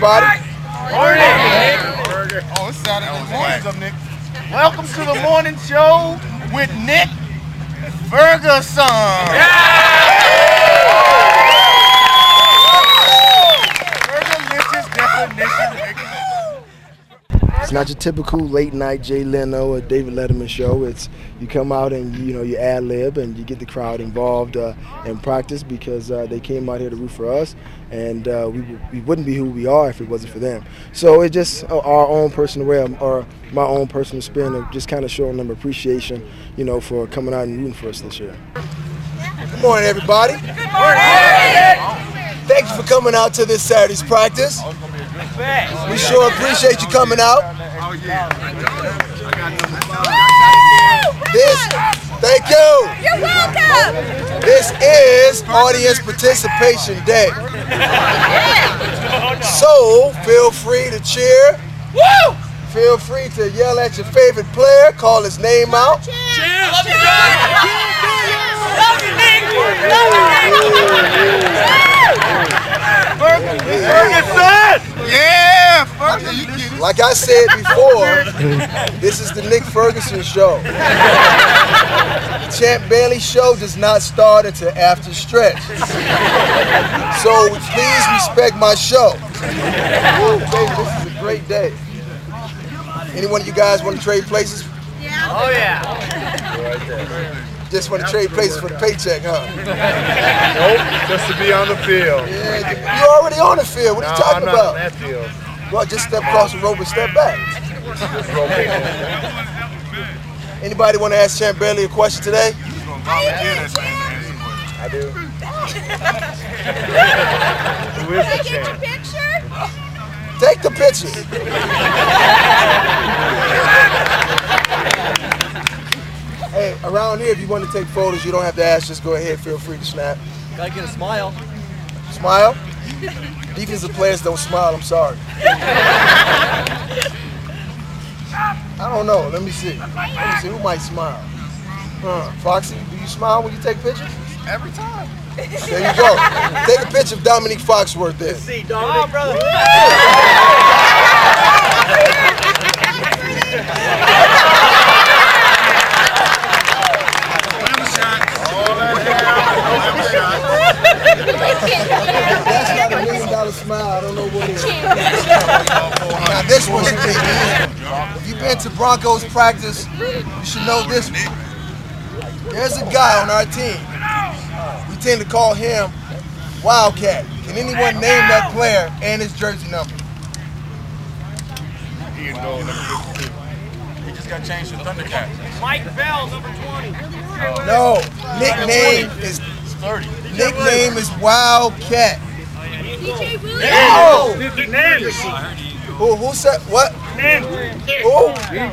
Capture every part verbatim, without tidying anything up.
everybody. Morning, Nick. Oh, it's Saturday mornings up, Nick. Welcome to the morning show with Nick Ferguson. Fergalicious definition. It's not your typical late night Jay Leno or David Letterman show. It's you come out and you know you ad lib and you get the crowd involved uh, in practice because uh, they came out here to root for us, and uh, we we wouldn't be who we are if it wasn't for them. So it's just our own personal way, or my own personal spin of just kind of showing them appreciation, you know, for coming out and rooting for us this year. Good morning, everybody. Good morning. Thank you for coming out to this Saturday's practice. We sure appreciate you coming out. This, thank you. You're welcome. This is Audience Participation Day. So feel free to cheer. Woo! Feel free to yell at your favorite player, call his name out. Cheer! Love you, Love you, Nick! Love you, Nick! Ferguson! Yeah, Ferguson. Like I said before, this is the Nick Ferguson Show. The Champ Bailey Show does not start until after stretch. So please respect my show. Ooh, baby, this is a great day. Any one of you guys want to trade places? Yeah. Oh, yeah. Just want to trade places for the paycheck, huh? Nope, just to be on the field. Yeah, you're already on the field. What are you no, talking I'm not about? On that field. Well, just step across the rope and step back. Anybody want to ask Champ Bailey a question today? I do. Who is the Can I get your champ? picture? Take the picture. Hey, around here, if you want to take photos, you don't have to ask. Just go ahead. Feel free to snap. Gotta get a smile. Smile? Defensive players don't smile. I'm sorry. I don't know. Let me see. Let me see. Who might smile? Huh. Foxy, do you smile when you take pictures? Every time. There you go. Take a picture of Dominique Foxworth there. See, Dominic. Oh, brother. That's not a million dollar smile. I don't know what it is. Now this one should be easy. If you've been to Broncos practice, you should know this one. There's a guy on our team. We tend to call him Wildcat. Can anyone name that player and his jersey number? He just got changed to Thundercat. Mike Bell, number twenty. No. Nickname is thirty. nickname is Wildcat. D J Williams. Oh! Nance. Who, who said what? Who?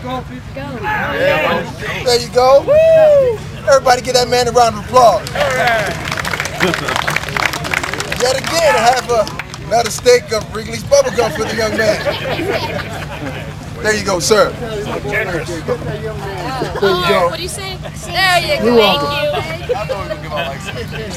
There you go. Woo! Everybody give that man a round of applause. Yet again, I have a, another stick of Wrigley's bubblegum for the young man. There you go, sir. Generous. There you Uh, go. what do you say? There you go. Thank you. I thought we were going to give out like some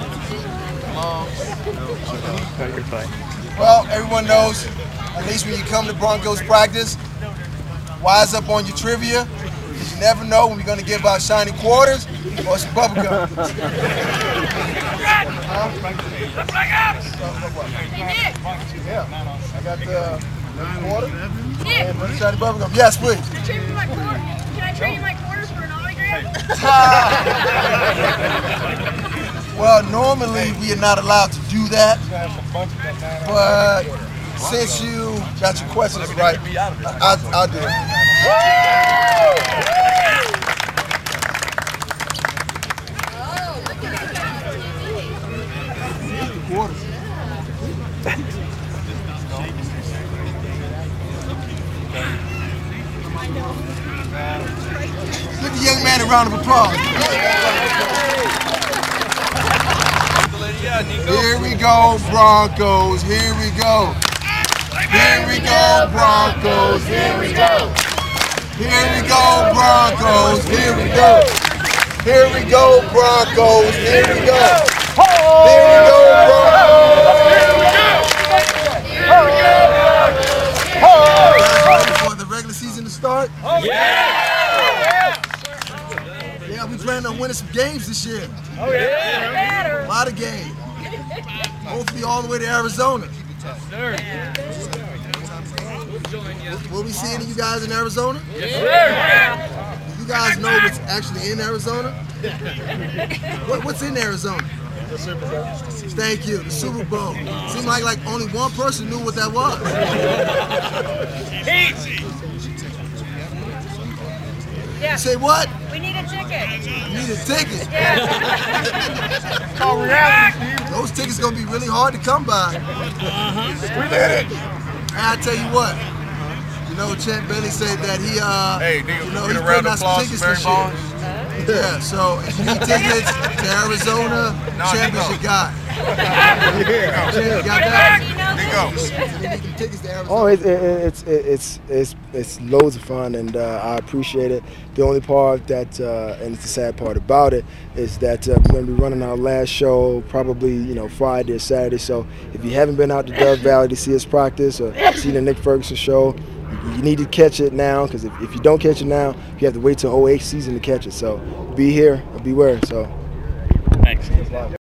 towels, gloves. Well, everyone knows, at least when you come to Broncos practice, wise up on your trivia, because you never know when we're going to give out shiny quarters or some bubble gum. Yeah, I got the quarter and the shiny bubble gum. Yes, please. Can I trade you my quarter? Can I trade you my quarter for an autograph? Well, normally we are not allowed to do that, but since you got your questions right, I, I'll do it. Give the young man a round of applause. Here we go, Broncos. Here we go. Here we go, Broncos. Here we go. Here we go, Broncos. Here we go. Here we go, Broncos. Here we go. Here we go, Broncos. Here we go. winning some games this year. Oh, yeah. A lot of games. Hopefully all the way to Arizona. Sir. Will we see any of you guys in Arizona? Yes, sir. Do you guys know what's actually in Arizona? What, what's in Arizona? The Super Bowl. Thank you, the Super Bowl. Seemed like like only one person knew what that was. Yeah. You say what? We need a ticket. You need a ticket. It's called reality, Steve. Those tickets gonna be really hard to come by. We did it. And I tell you what, you know, Champ Bailey said that he, uh, Hey, nigga, you know, get he's a round putting of out some applause tickets for Barry this year. Bonds. Yeah, so if you need tickets to Arizona, No, Champ Nico. is your guy. Yeah. Champ, you got that? Nico. You need them tickets to Arizona. Oh, it's it's it's it's it's loads of fun, and uh, I appreciate it. The only part that, uh, and it's the sad part about it, is that uh, we're going to be running our last show probably you know Friday or Saturday. So if you haven't been out to Dove Valley to see us practice or see the Nick Ferguson show, you need to catch it now, because if, if you don't catch it now, you have to wait till oh eight season to catch it. So be here or beware. So. Thanks.